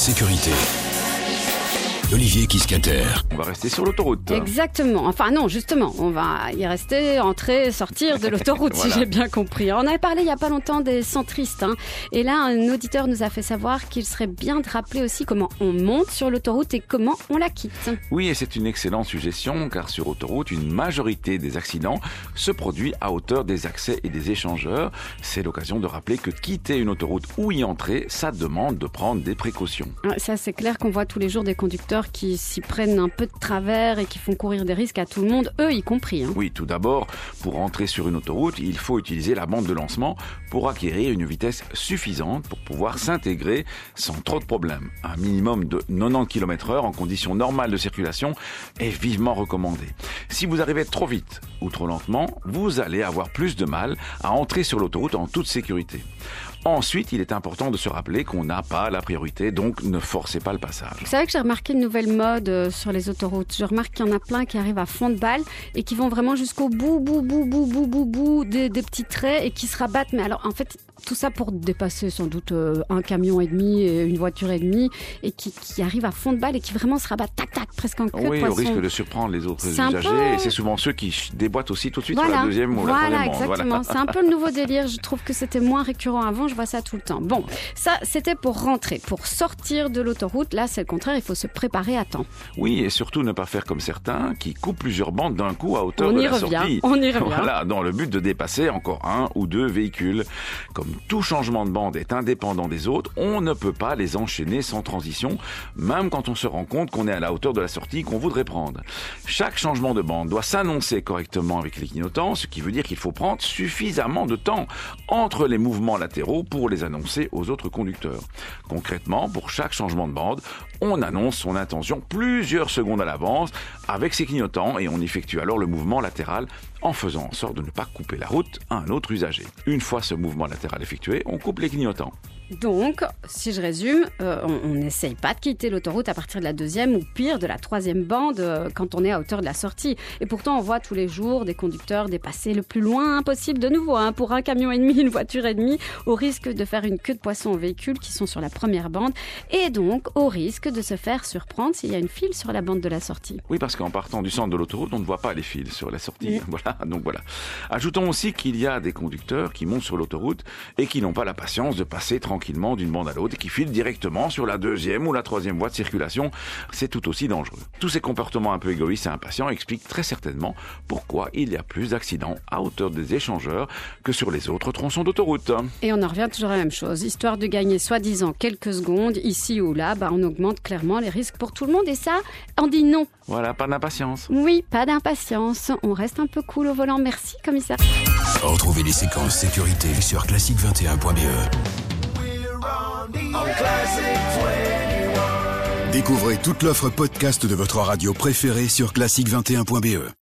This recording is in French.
sécurité. Olivier Kiscater. On va rester sur l'autoroute. Exactement. Enfin non, justement, on va y rester, entrer, sortir de l'autoroute, voilà. Si j'ai bien compris. On avait parlé il n'y a pas longtemps des centristes. Et là, un auditeur nous a fait savoir qu'il serait bien de rappeler aussi comment on monte sur l'autoroute et comment on la quitte. Oui, et c'est une excellente suggestion, car sur autoroute, une majorité des accidents se produit à hauteur des accès et des échangeurs. C'est l'occasion de rappeler que quitter une autoroute ou y entrer, ça demande de prendre des précautions. Ça, c'est clair qu'on voit tous les jours des conducteurs qui s'y prennent un peu de travers et qui font courir des risques à tout le monde, eux y compris. Oui, tout d'abord, pour entrer sur une autoroute, il faut utiliser la bande de lancement pour acquérir une vitesse suffisante pour pouvoir s'intégrer sans trop de problèmes. Un minimum de 90 km/h en conditions normales de circulation est vivement recommandé. Si vous arrivez trop vite ou trop lentement, vous allez avoir plus de mal à entrer sur l'autoroute en toute sécurité. Ensuite, il est important de se rappeler qu'on n'a pas la priorité, donc ne forcez pas le passage. Vous savez que j'ai remarqué une nouvelle mode sur les autoroutes. Je remarque qu'il y en a plein qui arrivent à fond de balle et qui vont vraiment jusqu'au bout des petits traits et qui se rabattent. Mais alors, en fait, tout ça pour dépasser sans doute un camion et demi et une voiture et demie et qui arrivent à fond de balle et qui vraiment se rabattent tac presque en queue de poisson. Oui, au risque de surprendre les autres usagers. Et c'est souvent ceux qui déboîtent aussi tout de suite sur la deuxième ou la troisième bande. Exactement. Voilà. C'est un peu le nouveau délire. Je trouve que c'était moins récurrent avant. Je vois ça tout le temps. Bon, ça, c'était pour rentrer. Pour sortir de l'autoroute, là, c'est le contraire. Il faut se préparer à temps. Oui, et surtout ne pas faire comme certains qui coupent plusieurs bandes d'un coup à hauteur de la sortie. On y revient. Voilà, dans le but de dépasser encore un ou deux véhicules. Comme tout changement de bande est indépendant des autres, on ne peut pas les enchaîner sans transition, même quand on se rend compte qu'on est à la hauteur de la sortie qu'on voudrait prendre. Chaque changement de bande doit s'annoncer correctement avec les clignotants, ce qui veut dire qu'il faut prendre suffisamment de temps entre les mouvements latéraux pour les annoncer aux autres conducteurs. Concrètement, pour chaque changement de bande, on annonce son intention plusieurs secondes à l'avance avec ses clignotants et on effectue alors le mouvement latéral en faisant en sorte de ne pas couper la route à un autre usager. Une fois ce mouvement latéral effectué, on coupe les clignotants. Donc, si je résume, on n'essaye pas de quitter l'autoroute à partir de la deuxième ou pire de la troisième bande quand on est à hauteur de la sortie. Et pourtant, on voit tous les jours des conducteurs dépasser le plus loin possible de nouveau, pour un camion et demi, une voiture et demie, au risque de faire une queue de poisson aux véhicules qui sont sur la première bande et donc au risque de se faire surprendre s'il y a une file sur la bande de la sortie. Oui, parce qu'en partant du centre de l'autoroute, on ne voit pas les files sur la sortie. Voilà. Ajoutons aussi qu'il y a des conducteurs qui montent sur l'autoroute et qui n'ont pas la patience de passer tranquillement d'une bande à l'autre et qui filent directement sur la deuxième ou la troisième voie de circulation. C'est tout aussi dangereux. Tous ces comportements un peu égoïstes et impatients expliquent très certainement pourquoi il y a plus d'accidents à hauteur des échangeurs que sur les autres tronçons d'autoroute. Et on en revient toujours à la même chose. Histoire de gagner soi-disant quelques secondes, ici ou là, on augmente clairement les risques pour tout le monde et ça, on dit non. Voilà, pas d'impatience. Oui, pas d'impatience. On reste un peu cool au volant. Merci, commissaire. Retrouvez les séquences sécurité sur classique21.be. Découvrez toute l'offre podcast de votre radio préférée sur classique21.be.